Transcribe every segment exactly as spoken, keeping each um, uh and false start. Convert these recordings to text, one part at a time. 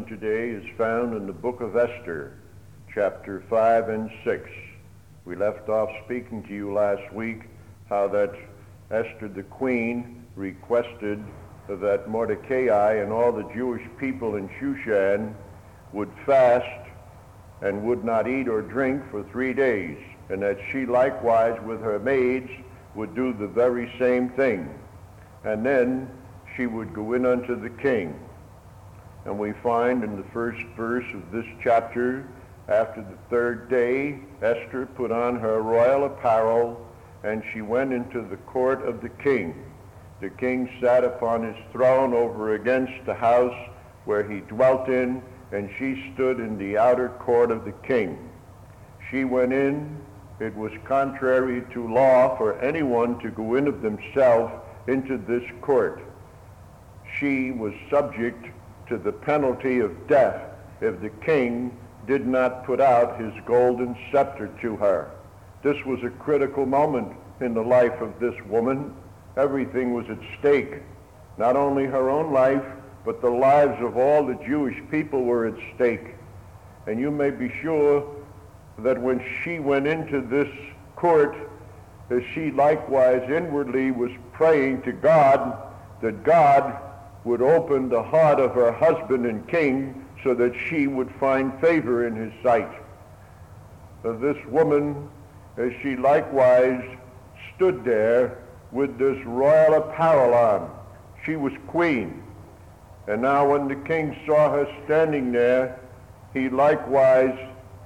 lesson today is found in the book of Esther, chapter five and six. We left off speaking to you last week how that Esther the queen requested that Mordecai and all the Jewish people in Shushan would fast and would not eat or drink for three days, and that she likewise with her maids would do the very same thing. And then she would go in unto the king. And we find in the first verse of this chapter, after the third day, Esther put on her royal apparel, and she went into the court of the king. The king sat upon his throne over against the house where he dwelt in, and she stood in the outer court of the king. She went in. It was contrary to law for anyone to go in of themselves into this court. She was subject to the penalty of death if the king did not put out his golden scepter to her. This was a critical moment in the life of this woman. Everything was at stake. Not only her own life, but the lives of all the Jewish people were at stake. And you may be sure that when she went into this court, that she likewise inwardly was praying to God that God would open the heart of her husband and king so that she would find favor in his sight. Uh, this woman, as she likewise stood there with this royal apparel on, she was queen. And now when the king saw her standing there, he likewise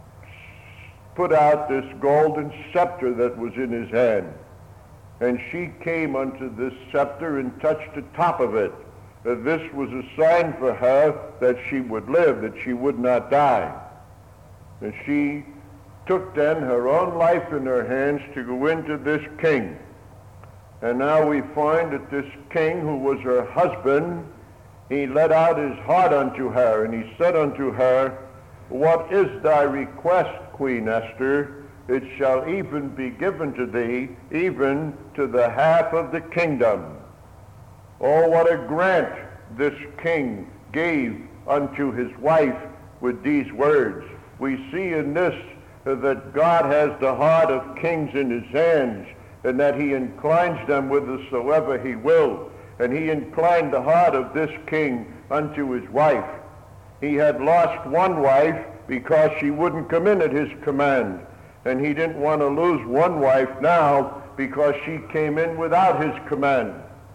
put out this golden scepter that was in his hand. And she came unto this scepter and touched the top of it. That this was a sign for her that she would live, that she would not die. And she took then her own life in her hands to go into this king. And now we find that this king, who was her husband, he let out his heart unto her, and he said unto her, "What is thy request, Queen Esther? It shall even be given to thee, even to the half of the kingdom." Oh, what a grant this king gave unto his wife with these words. We see in this that God has the heart of kings in his hands, and that he inclines them whithersoever he will. And he inclined the heart of this king unto his wife. He had lost one wife because she wouldn't come in at his command, and he didn't want to lose one wife now because she came in without his command.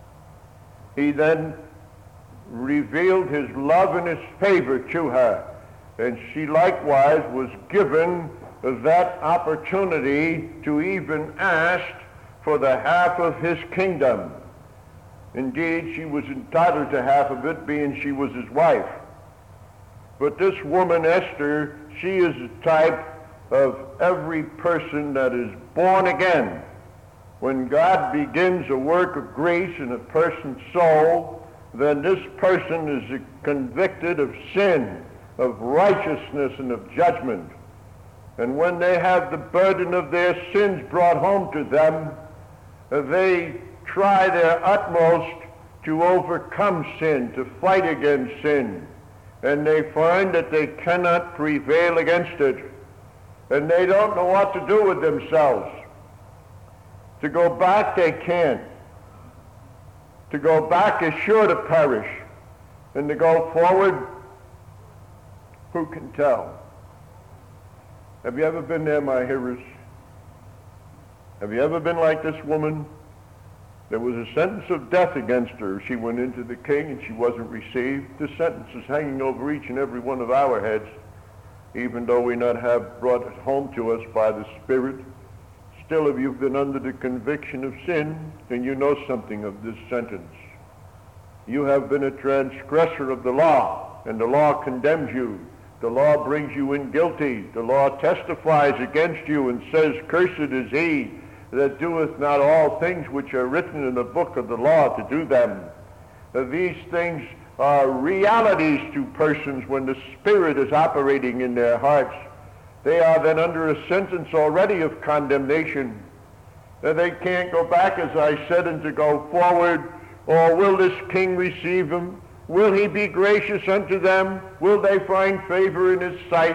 He then revealed his love and his favor to her, and she likewise was given that opportunity to even ask for the half of his kingdom. Indeed, she was entitled to half of it, being she was his wife. But this woman, Esther, she is a type of every person that is born again. When God begins a work of grace in a person's soul, then this person is convicted of sin, of righteousness, and of judgment. And when they have the burden of their sins brought home to them, they try their utmost to overcome sin, to fight against sin. And they find that they cannot prevail against it. And they don't know what to do with themselves. To go back, they can't. To go back is sure to perish. And to go forward, who can tell? Have you ever been there, my hearers? Have you ever been like this woman? There was a sentence of death against her. She went into the king and she wasn't received. This sentence is hanging over each and every one of our heads, even though we not have brought it home to us by the Spirit. Still, if you've been under the conviction of sin, then you know something of this sentence. You have been a transgressor of the law, and the law condemns you. The law brings you in guilty. The law testifies against you and says, "Cursed is he that doeth not all things which are written in the book of the law to do them." Now, these things are realities to persons when the Spirit is operating in their hearts. They are then under a sentence already of condemnation. That they can't go back, as I said, and to go forward. Or will this king receive him? Will he be gracious unto them? Will they find favor in his sight?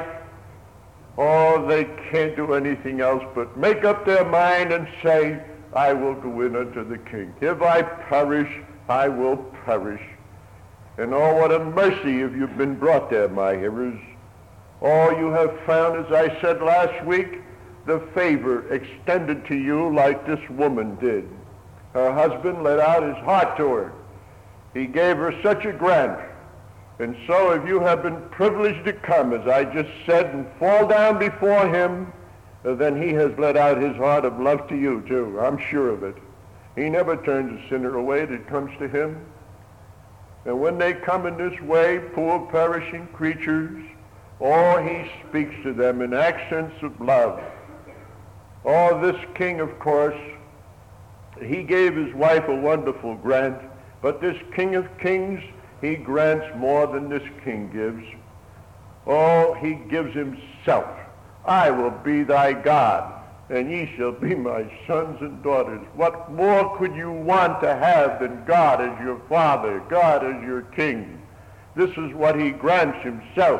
Oh, they can't do anything else but make up their mind and say, I will go in unto the king. If I perish, I will perish. And oh, what a mercy if you've been brought there, my hearers. Oh, you have found, as I said last week, the favor extended to you like this woman did. Her husband let out his heart to her. He gave her such a grant. And so if you have been privileged to come, as I just said, and fall down before him, then he has let out his heart of love to you too. I'm sure of it. He never turns a sinner away that comes to him. And when they come in this way, poor perishing creatures, oh, he speaks to them in accents of love. Oh, this king, of course, he gave his wife a wonderful grant, but this King of Kings, he grants more than this king gives. Oh, he gives himself. I will be thy God, and ye shall be my sons and daughters. What more could you want to have than God as your father, God as your king? This is what he grants himself.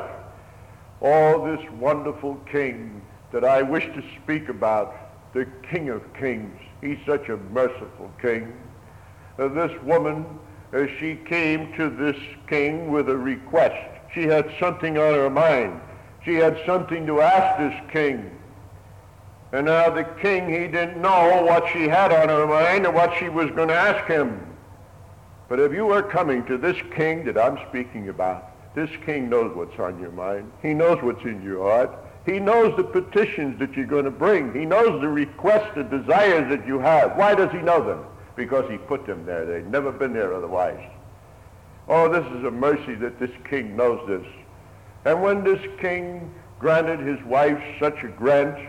Oh, this wonderful king that I wish to speak about, the King of Kings. He's such a merciful king. Uh, this woman, as she came to this king with a request, she had something on her mind. She had something to ask this king. And now the king, he didn't know what she had on her mind or what she was going to ask him. But if you are coming to this king that I'm speaking about, this king knows what's on your mind. He knows what's in your heart. He knows the petitions that you're going to bring. He knows the requests, the desires that you have. Why does he know them? Because he put them there. They'd never been there otherwise. Oh, this is a mercy that this king knows this. And when this king granted his wife such a grant,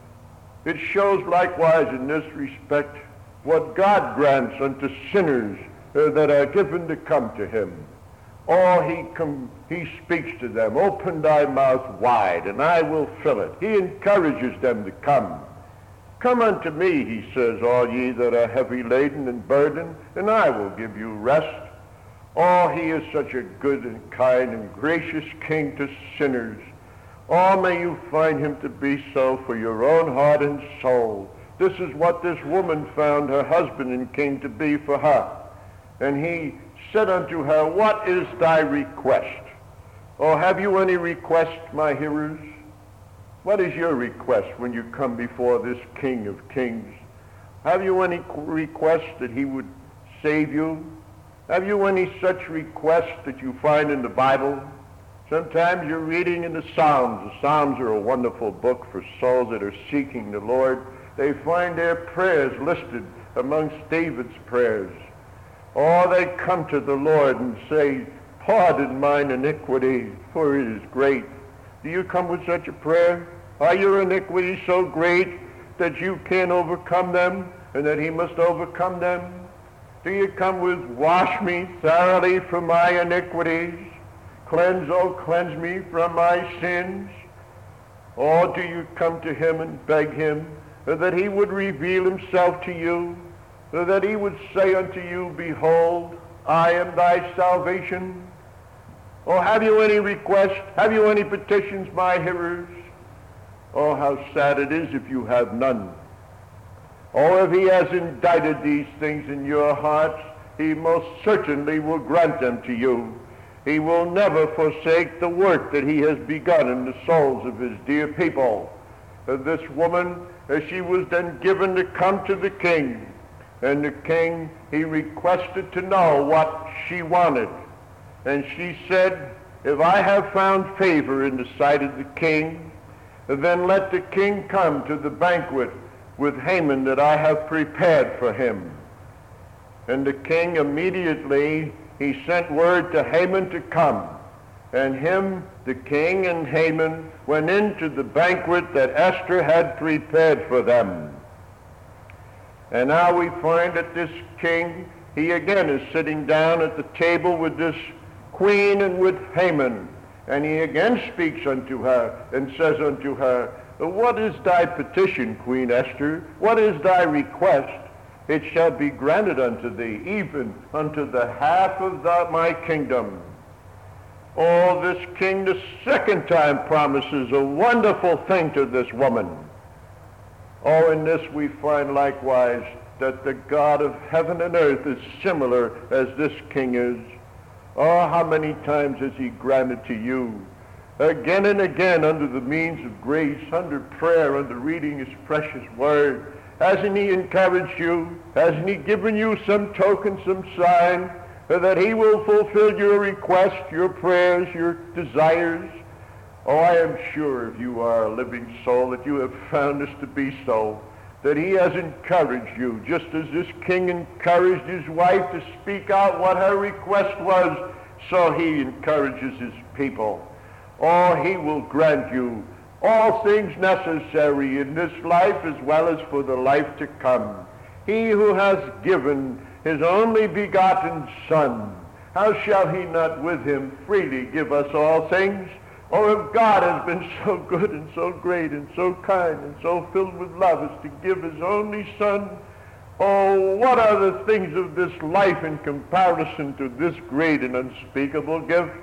it shows likewise in this respect what God grants unto sinners uh, that are given to come to him. Oh, he, com- he speaks to them, open thy mouth wide, and I will fill it. He encourages them to come. Come unto me, he says, all ye that are heavy laden and burdened, and I will give you rest. Oh, he is such a good and kind and gracious king to sinners. Oh, may you find him to be so for your own heart and soul. This is what this woman found her husband and king to be for her. And he said unto her, what is thy request? Oh, have you any request, my hearers? What is your request when you come before this King of Kings? Have you any request that he would save you? Have you any such request that you find in the Bible? Sometimes you're reading in the Psalms. The Psalms are a wonderful book for souls that are seeking the Lord. They find their prayers listed amongst David's prayers. Or they come to the Lord and say, pardon mine iniquity, for it is great. Do you come with such a prayer? Are your iniquities so great that you can't overcome them and that he must overcome them? Do you come with, wash me thoroughly from my iniquities? Cleanse, oh, cleanse me from my sins? Or do you come to him and beg him that he would reveal himself to you, that he would say unto you, behold, I am thy salvation? Oh, have you any requests? Have you any petitions, my hearers? Oh, how sad it is if you have none. Oh, if he has indicted these things in your hearts, he most certainly will grant them to you. He will never forsake the work that he has begun in the souls of his dear people. Uh, this woman, as she was then given to come to the king, and the king, he requested to know what she wanted. And she said, if I have found favor in the sight of the king, then let the king come to the banquet with Haman that I have prepared for him. And the king immediately, he sent word to Haman to come. And him, the king and Haman, went into the banquet that Esther had prepared for them. And now we find that this king, he again is sitting down at the table with this queen and with Haman. And he again speaks unto her and says unto her, what is thy petition, Queen Esther? What is thy request? It shall be granted unto thee, even unto the half of the, my kingdom. Oh, this king the second time promises a wonderful thing to this woman. Oh, in this we find likewise that the God of heaven and earth is similar as this king is. Oh, how many times has he granted to you? Again and again, under the means of grace, under prayer, under reading his precious word. Hasn't he encouraged you? Hasn't he given you some token, some sign that he will fulfill your request, your prayers, your desires? Oh, I am sure if you are a living soul that you have found this to be so, that he has encouraged you, just as this king encouraged his wife to speak out what her request was, so he encourages his people. Oh, he will grant you all things necessary in this life as well as for the life to come. He who has given his only begotten Son, how shall he not with him freely give us all things? Or if God has been so good and so great and so kind and so filled with love as to give his only Son, oh, what are the things of this life in comparison to this great and unspeakable gift?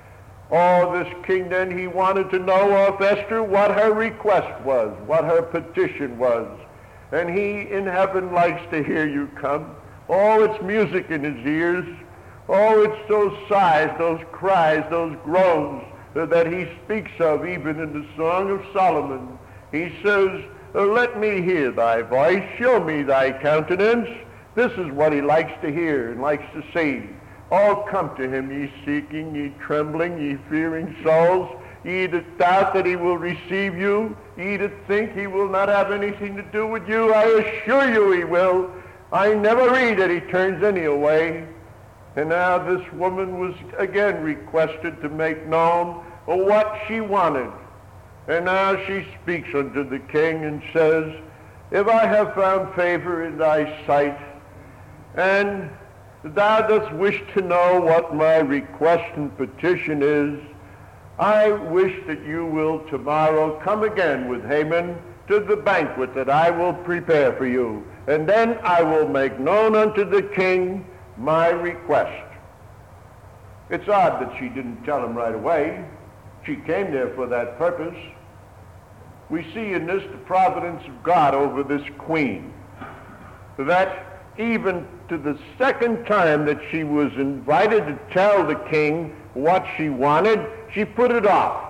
Oh, this king then, he wanted to know of Esther what her request was, what her petition was. And he in heaven likes to hear you come. Oh, it's music in his ears. Oh, it's those sighs, those cries, those groans that he speaks of even in the Song of Solomon. He says, let me hear thy voice, show me thy countenance. This is what he likes to hear and likes to see. Oh, come to him, ye seeking, ye trembling, ye fearing souls, ye that doubt that he will receive you, ye that think he will not have anything to do with you. I assure you he will. I never read that he turns any away. And now this woman was again requested to make known what she wanted. And now she speaks unto the king and says, if I have found favor in thy sight, and thou dost wish to know what my request and petition is, I wish that you will tomorrow come again with Haman to the banquet that I will prepare for you. And then I will make known unto the king my request. It's odd that she didn't tell him right away. She came there for that purpose. We see in this the providence of God over this queen, that even to the second time that she was invited to tell the king what she wanted, she put it off.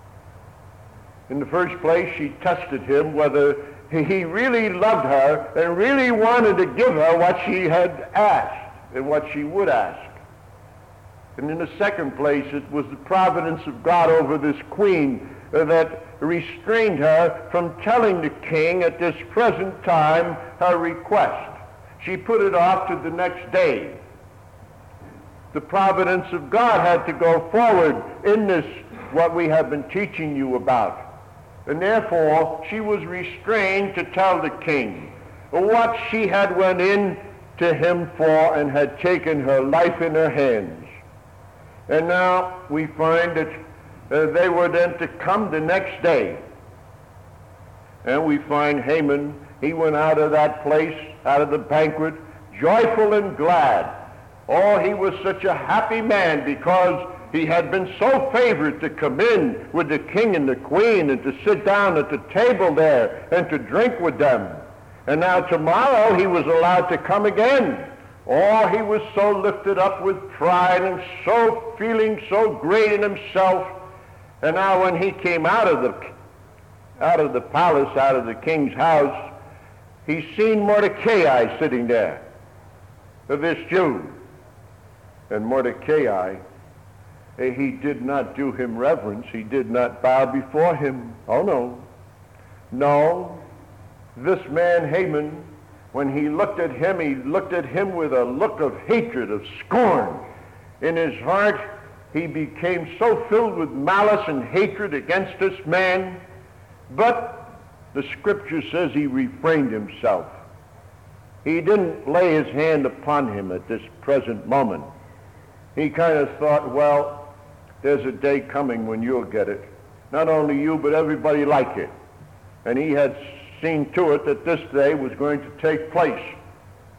In the first place, she tested him whether he really loved her and really wanted to give her what she had asked and what she would ask. And in the second place, it was the providence of God over this queen that restrained her from telling the king at this present time her request. She put it off to the next day. The providence of God had to go forward in this, what we have been teaching you about. And therefore, she was restrained to tell the king what she had went in to him for and had taken her life in her hands. And now we find that uh, they were then to come the next day. And we find Haman, he went out of that place, out of the banquet, joyful and glad. Oh, he was such a happy man because he had been so favored to come in with the king and the queen and to sit down at the table there and to drink with them. And now tomorrow he was allowed to come again. Oh, he was so lifted up with pride and so feeling so great in himself. And now when he came out of the out of the palace, out of the king's house, he seen Mordecai sitting there, this Jew. And Mordecai, he did not do him reverence. He did not bow before him. Oh, no. No. This man, Haman, when he looked at him, he looked at him with a look of hatred, of scorn. In his heart, he became so filled with malice and hatred against this man. But the scripture says he refrained himself. He didn't lay his hand upon him at this present moment. He kind of thought, well, there's a day coming when you'll get it. Not only you, but everybody like it. And he had seen to it that this day was going to take place.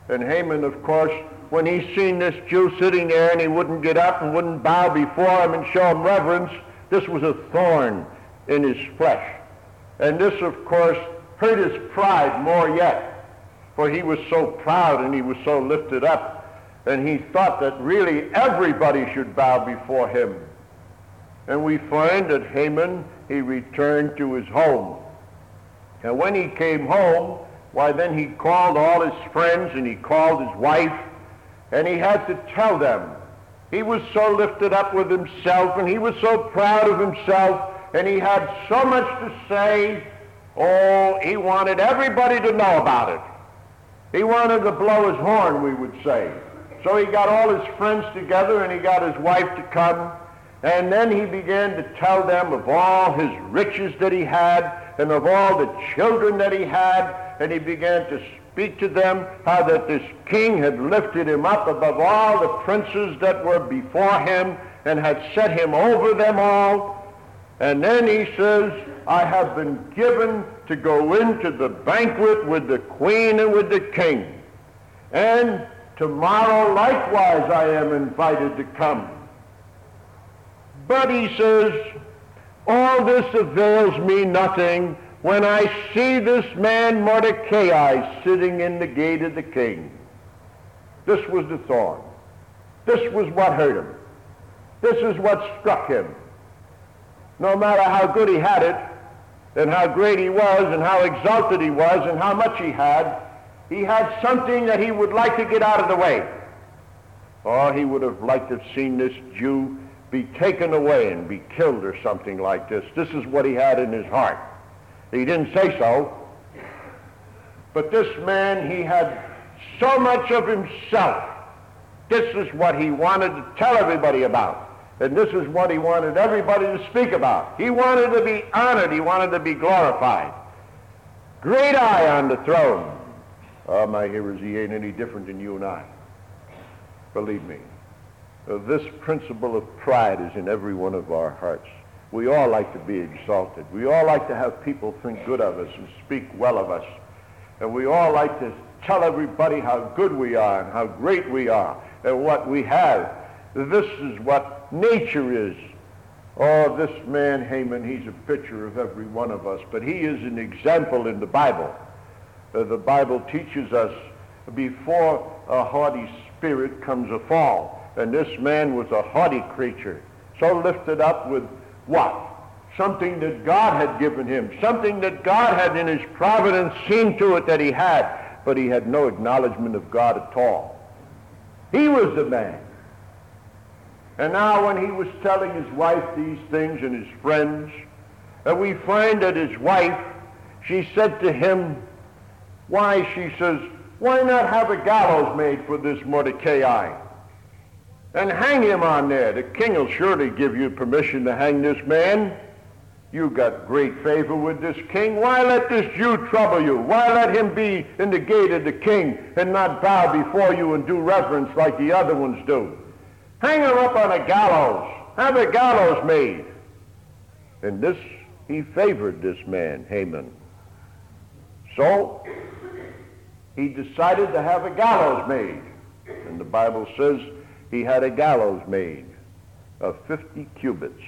And Haman, of course, when he seen this Jew sitting there and he wouldn't get up and wouldn't bow before him and show him reverence, this was a thorn in his flesh. And this, of course, hurt his pride more yet, for he was so proud and he was so lifted up, and he thought that really everybody should bow before him. And we find that Haman, he returned to his home. And when he came home, why then he called all his friends and he called his wife, and he had to tell them. He was so lifted up with himself, and he was so proud of himself, and he had so much to say. Oh, he wanted everybody to know about it. He wanted to blow his horn, we would say. So he got all his friends together, and he got his wife to come, and then he began to tell them of all his riches that he had, and of all the children that he had, and he began to speak to them how that this king had lifted him up above all the princes that were before him, and had set him over them all. And then he says, I have been given to go into the banquet with the queen and with the king. And tomorrow likewise I am invited to come. But he says, all this avails me nothing when I see this man Mordecai sitting in the gate of the king. This was the thorn. This was what hurt him. This is what struck him. No matter how good he had it, and how great he was, and how exalted he was, and how much he had, he had something that he would like to get out of the way. Or he would have liked to have seen this Jew be taken away and be killed or something like this. This is what he had in his heart. He didn't say so, but this man, he had so much of himself. This is what he wanted to tell everybody about. And this is what he wanted everybody to speak about. He wanted to be honored. He wanted to be glorified. Great I on the throne. Oh, my hearers, he ain't any different than you and I. Believe me. Uh, this principle of pride is in every one of our hearts. We all like to be exalted. We all like to have people think good of us and speak well of us. And we all like to tell everybody how good we are and how great we are and what we have. This is what nature is. Oh, this man Haman, he's a picture of every one of us, but he is an example in the Bible. Uh, the Bible teaches us before a haughty spirit comes a fall. And this man was a haughty creature, so lifted up with what? Something that God had given him, something that God had in his providence seen to it that he had, but he had no acknowledgement of God at all. He was the man. And now when he was telling his wife these things and his friends, and we find that his wife, she said to him, why, she says, why not have a gallows made for this Mordecai and hang him on there? The king will surely give you permission to hang this man. You got great favor with this king. Why let this Jew trouble you? Why let him be in the gate of the king and not bow before you and do reverence like the other ones do? Hang him up on a gallows. Have a gallows made. And this, he favored this man, Haman. So, he decided to have a gallows made. And the Bible says he had a gallows made of fifty cubits.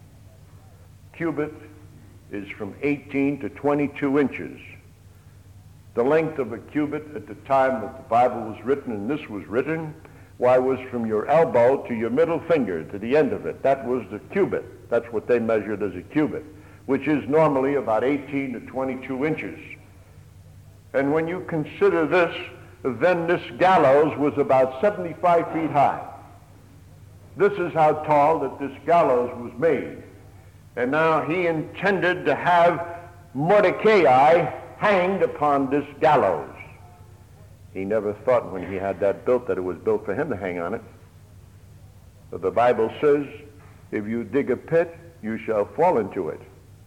Cubit is from eighteen to twenty-two inches. The length of a cubit at the time that the Bible was written, and this was written, why, was from your elbow to your middle finger to the end of it. That was the cubit. That's what they measured as a cubit, which is normally about eighteen to twenty-two inches. And when you consider this, then this gallows was about seventy-five feet high. This is how tall that this gallows was made. And now he intended to have Mordecai hanged upon this gallows. He never thought when he had that built that it was built for him to hang on it. But the Bible says, if you dig a pit, you shall fall into it.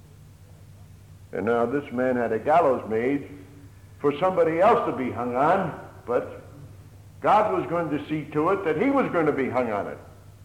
And now this man had a gallows made for somebody else to be hung on, but God was going to see to it that he was going to be hung on it.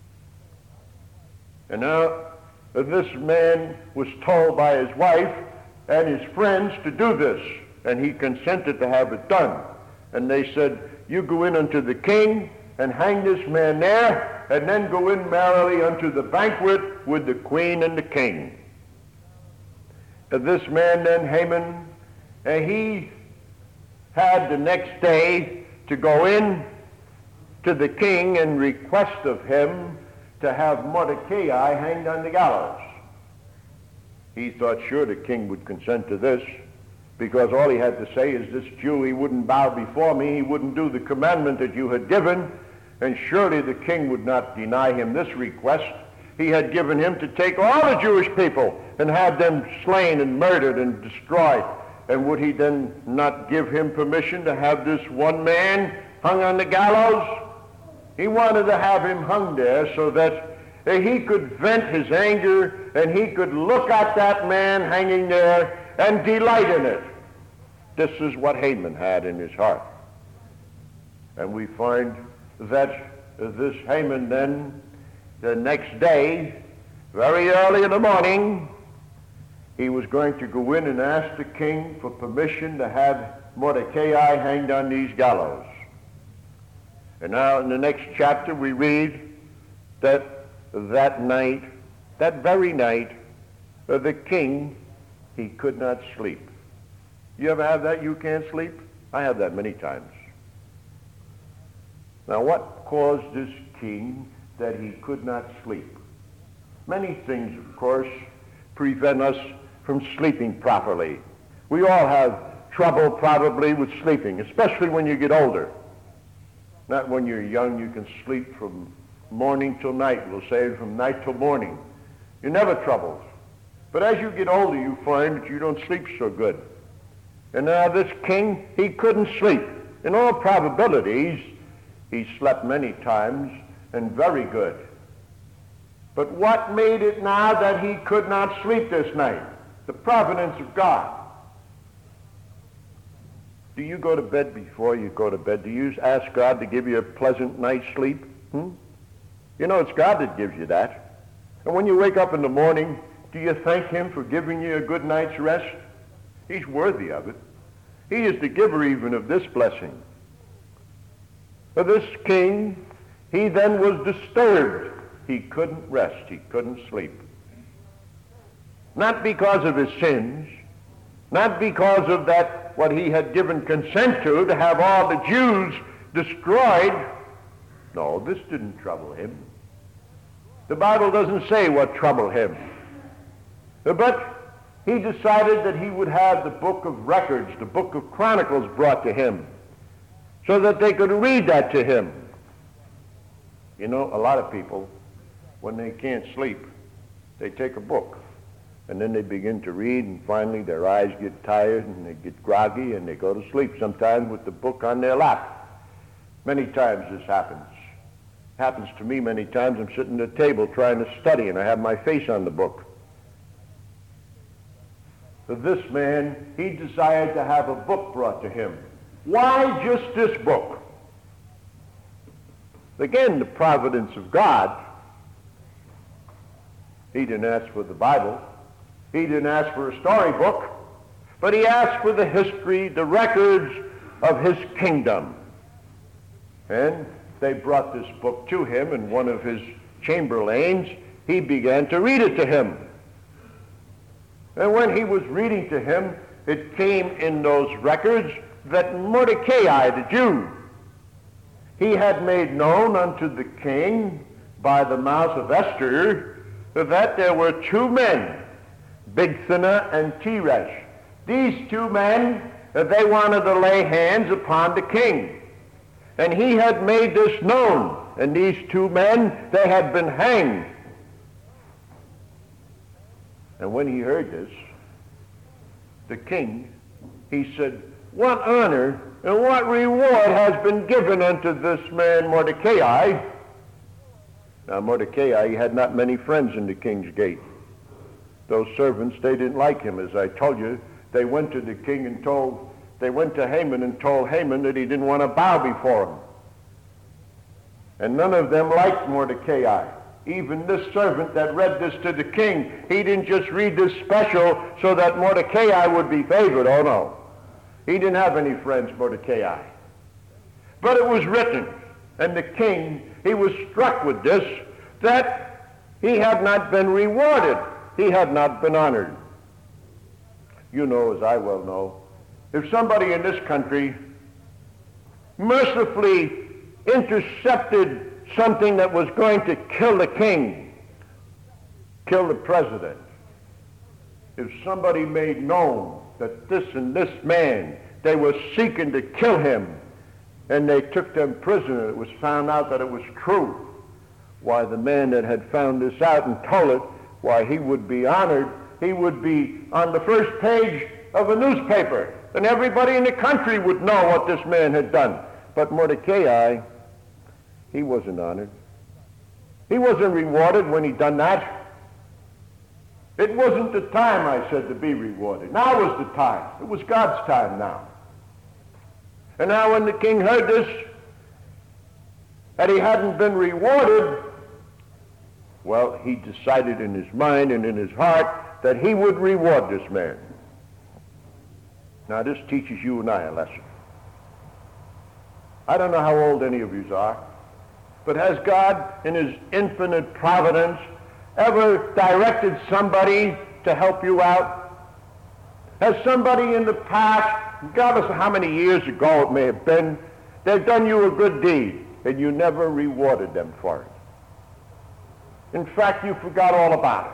And now this man was told by his wife and his friends to do this, and he consented to have it done. And they said, you go in unto the king and hang this man there, and then go in merrily unto the banquet with the queen and the king. And this man then, Haman, and he had the next day to go in to the king and request of him to have Mordecai hanged on the gallows. He thought sure the king would consent to this, because all he had to say is, this Jew, he wouldn't bow before me, he wouldn't do the commandment that you had given, and surely the king would not deny him this request. He had given him to take all the Jewish people and have them slain and murdered and destroyed. And would he then not give him permission to have this one man hung on the gallows? He wanted to have him hung there so that he could vent his anger and he could look at that man hanging there and delight in it. This is what Haman had in his heart. And we find that this Haman then, the next day, very early in the morning, he was going to go in and ask the king for permission to have Mordecai hanged on these gallows. And now in the next chapter we read that that night, that very night, uh, the king, he could not sleep. You ever have that, you can't sleep? I have that many times. Now what caused this king that he could not sleep? Many things, of course, prevent us from sleeping properly. We all have trouble probably with sleeping, especially when you get older. Not when you're young, you can sleep from morning till night. We'll say from night till morning. You're never troubled. But as you get older, you find that you don't sleep so good. And now this king, he couldn't sleep. In all probabilities, he slept many times and very good. But what made it now that he could not sleep this night? The providence of God. Do you go to bed before you go to bed? Do you ask God to give you a pleasant night's sleep? Hmm? You know, it's God that gives you that. And when you wake up in the morning, do you thank him for giving you a good night's rest? He's worthy of it. He is the giver even of this blessing. But this king, he then was disturbed. He couldn't rest. He couldn't sleep. Not because of his sins, not because of that, what he had given consent to, to have all the Jews destroyed. No, this didn't trouble him. The Bible doesn't say what troubled him. But he decided that he would have the book of records, the book of Chronicles brought to him, so that they could read that to him. You know, a lot of people, when they can't sleep, they take a book, and then they begin to read, and finally their eyes get tired, and they get groggy, and they go to sleep, sometimes with the book on their lap. Many times this happens. It happens to me many times. I'm sitting at a table trying to study, and I have my face on the book. But this man, he desired to have a book brought to him. Why just this book? Again, the providence of God. He didn't ask for the Bible. He didn't ask for a storybook. But he asked for the history, the records of his kingdom. And they brought this book to him, and one of his chamberlains, he began to read it to him. And when he was reading to him, it came in those records that Mordecai, the Jew, he had made known unto the king by the mouth of Esther that there were two men, Bigthana and Teresh. These two men, they wanted to lay hands upon the king. And he had made this known. And these two men, they had been hanged. And when he heard this, the king, he said, what honor and what reward has been given unto this man Mordecai? Now Mordecai, he had not many friends in the king's gate. Those servants, they didn't like him. As I told you, they went to the king and told, they went to Haman and told Haman that he didn't want to bow before him. And none of them liked Mordecai. Even this servant that read this to the king, he didn't just read this special so that Mordecai would be favored. Oh no. He didn't have any friends, Mordecai. But it was written, and the king, he was struck with this, that he had not been rewarded. He had not been honored. You know, as I well know, if somebody in this country mercifully intercepted something that was going to kill the king, kill the president, if somebody made known that this and this man, they were seeking to kill him, and they took them prisoner, it was found out that it was true, why, the man that had found this out and told it, why, he would be honored. He would be on the first page of a newspaper, and everybody in the country would know what this man had done. But Mordecai, he wasn't honored. He wasn't rewarded when he done that. It wasn't the time, I said, to be rewarded. Now was the time. It was God's time now. And now when the king heard this, that he hadn't been rewarded, well, he decided in his mind and in his heart that he would reward this man. Now this teaches you and I a lesson. I don't know how old any of you are, but has God in his infinite providence ever directed somebody to help you out? Has somebody in the past, regardless of how many years ago it may have been, they've done you a good deed and you never rewarded them for it? In fact, you forgot all about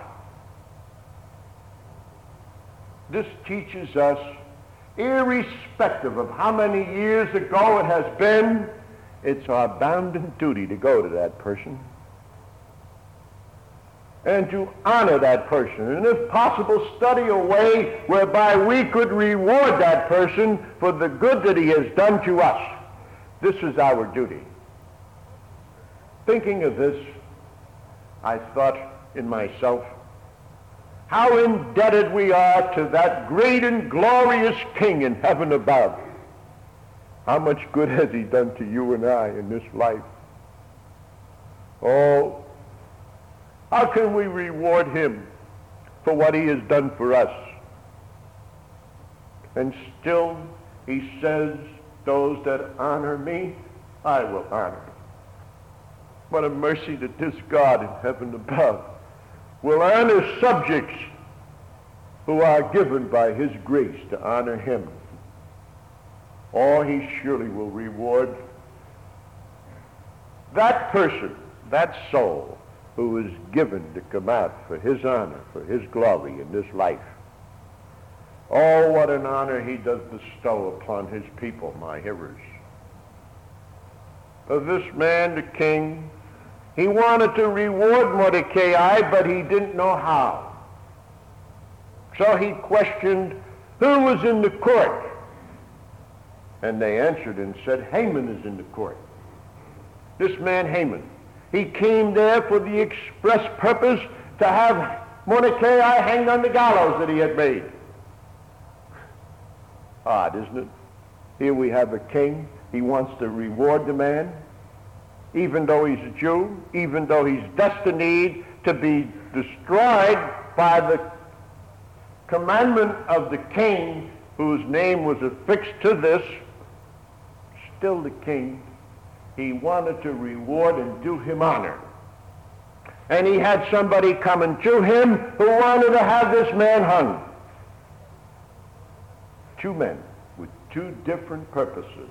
it. This teaches us, irrespective of how many years ago it has been, it's our bounden duty to go to that person and to honor that person, and if possible, study a way whereby we could reward that person for the good that he has done to us. This is our duty. Thinking of this, I thought in myself, how indebted we are to that great and glorious King in heaven above. How much good has he done to you and I in this life? Oh, how can we reward him for what he has done for us? And still he says, those that honor me, I will honor. What a mercy that this God in heaven above will honor subjects who are given by his grace to honor him. Or he surely will reward that person, that soul, who is given to come out for his honor, for his glory in this life. Oh, what an honor he does bestow upon his people, my hearers. Of this man, the king, he wanted to reward Mordecai, but he didn't know how. So he questioned who was in the court. And they answered and said, Haman is in the court. This man Haman. He came there for the express purpose to have Mordecai hanged on the gallows that he had made. Odd, isn't it? Here we have a king. He wants to reward the man, even though he's a Jew, even though he's destined to be destroyed by the commandment of the king, whose name was affixed to this. Still the king, he wanted to reward and do him honor. And he had somebody coming to him who wanted to have this man hung. Two men with two different purposes.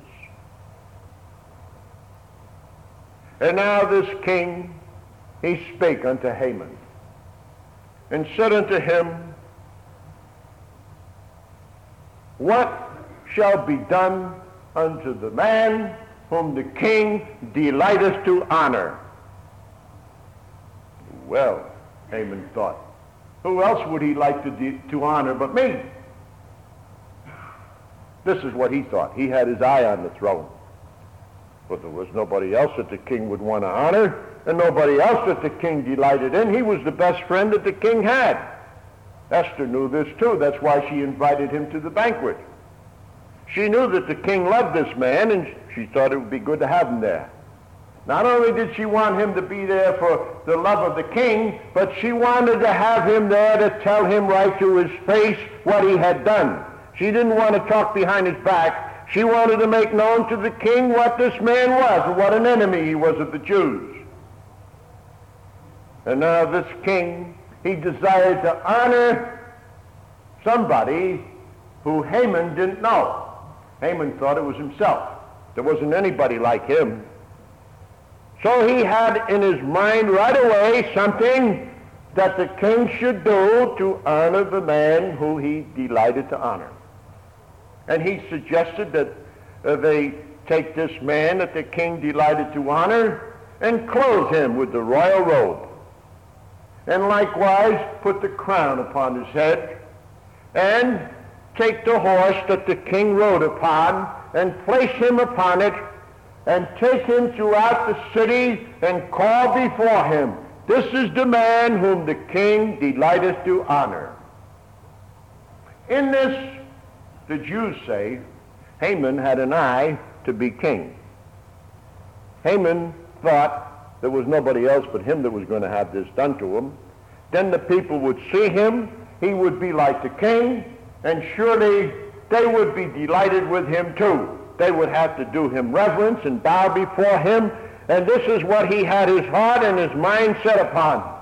And now this king, he spake unto Haman, and said unto him, what shall be done unto the man whom the king delighteth to honor? Well, Haman thought, who else would he like to, de- to honor but me? This is what he thought. He had his eye on the throne. But there was nobody else that the king would want to honor, and nobody else that the king delighted in. He was the best friend that the king had. Esther knew this too. That's why she invited him to the banquet. She knew that the king loved this man, and she thought it would be good to have him there. Not only did she want him to be there for the love of the king, but she wanted to have him there to tell him right to his face what he had done. She didn't want to talk behind his back. She wanted to make known to the king what this man was, and what an enemy he was of the Jews. And now this king, he desired to honor somebody who Haman didn't know. Haman thought it was himself. There wasn't anybody like him. So he had in his mind right away something that the king should do to honor the man who he delighted to honor. And he suggested that uh, they take this man that the king delighted to honor and clothe him with the royal robe, and likewise put the crown upon his head, and take the horse that the king rode upon and place him upon it, and take him throughout the city and call before him, "This is the man whom the king delighteth to honor." In this, the Jews say, Haman had an eye to be king. Haman thought there was nobody else but him that was going to have this done to him. Then the people would see him, he would be like the king, and surely they would be delighted with him too. They would have to do him reverence and bow before him, and this is what he had his heart and his mind set upon.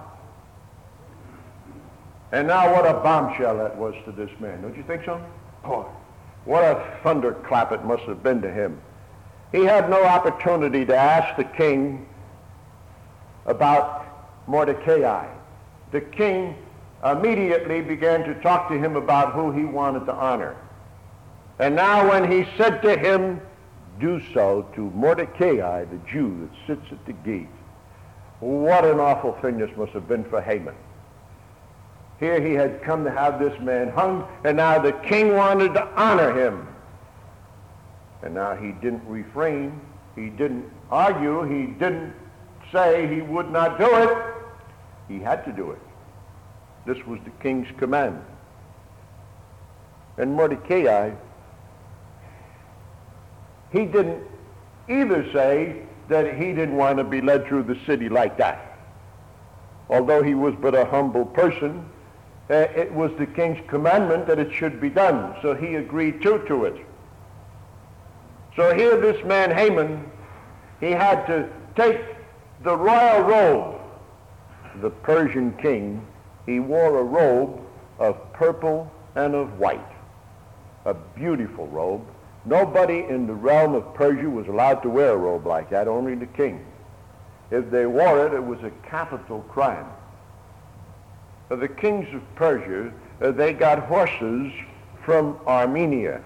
And now what a bombshell that was to this man, don't you think so? Boy, what a thunderclap it must have been to him. He had no opportunity to ask the king about Mordecai. The king immediately began to talk to him about who he wanted to honor. And now when he said to him, "Do so to Mordecai, the Jew that sits at the gate," what an awful thing this must have been for Haman. Here he had come to have this man hung, and now the king wanted to honor him. And now he didn't refrain, he didn't argue, he didn't say he would not do it. He had to do it. This was the king's command. And Mordecai, he didn't either say that he didn't want to be led through the city like that. Although he was but a humble person, uh, it was the king's commandment that it should be done, so he agreed too to it. So here this man Haman, he had to take the royal robe. The Persian king, he wore a robe of purple and of white, a beautiful robe. Nobody in the realm of Persia was allowed to wear a robe like that, only the king. If they wore it, it was a capital crime. Uh, the kings of Persia, uh, they got horses from Armenia.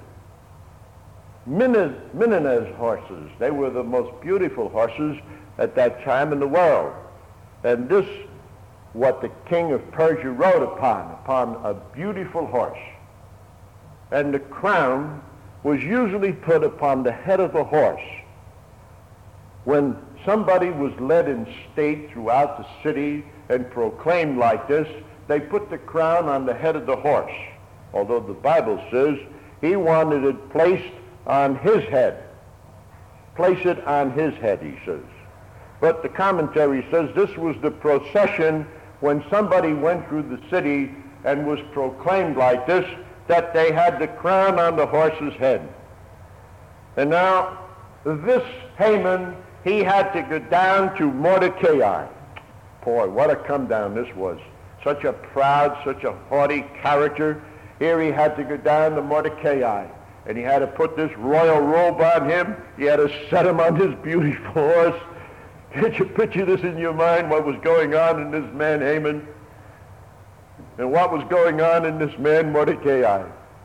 Meneniz horses. They were the most beautiful horses at that time in the world. And this, what the king of Persia rode upon, upon a beautiful horse. And the crown was usually put upon the head of the horse. When somebody was led in state throughout the city and proclaimed like this, they put the crown on the head of the horse, although the Bible says he wanted it placed on his head. Place it on his head, he says. But the commentary says this was the procession when somebody went through the city and was proclaimed like this, that they had the crown on the horse's head. And now this Haman, he had to go down to Mordecai. Boy, what a come down this was. Such a proud, such a haughty character. Here he had to go down to Mordecai, and he had to put this royal robe on him. He had to set him on this beautiful horse. Can't you picture this in your mind, what was going on in this man Haman? And what was going on in this man Mordecai?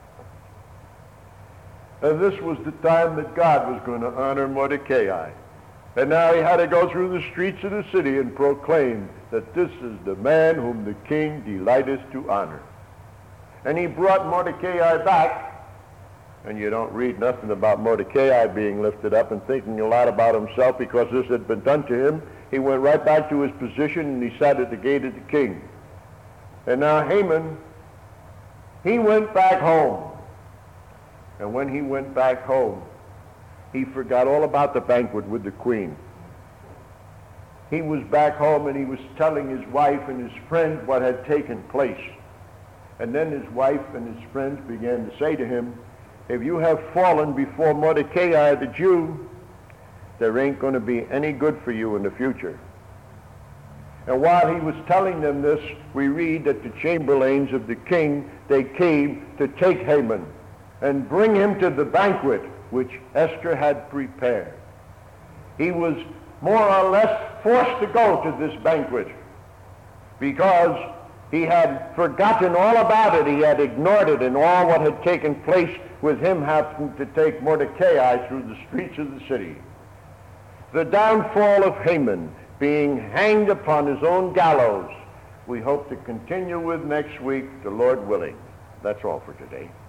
And this was the time that God was going to honor Mordecai. And now he had to go through the streets of the city and proclaim that this is the man whom the king delighteth to honor. And he brought Mordecai back, and you don't read nothing about Mordecai being lifted up and thinking a lot about himself because this had been done to him. He went right back to his position, and he sat at the gate of the king. And now Haman, he went back home. And when he went back home, he forgot all about the banquet with the queen. He was back home, and he was telling his wife and his friends what had taken place. And then his wife and his friends began to say to him, if you have fallen before Mordecai the Jew, there ain't going to be any good for you in the future. And while he was telling them this, we read that the chamberlains of the king, they came to take Haman and bring him to the banquet which Esther had prepared. He was more or less forced to go to this banquet because he had forgotten all about it. He had ignored it and all what had taken place with him having to take Mordecai through the streets of the city. The downfall of Haman being hanged upon his own gallows, we hope to continue with next week, the Lord willing. That's all for today.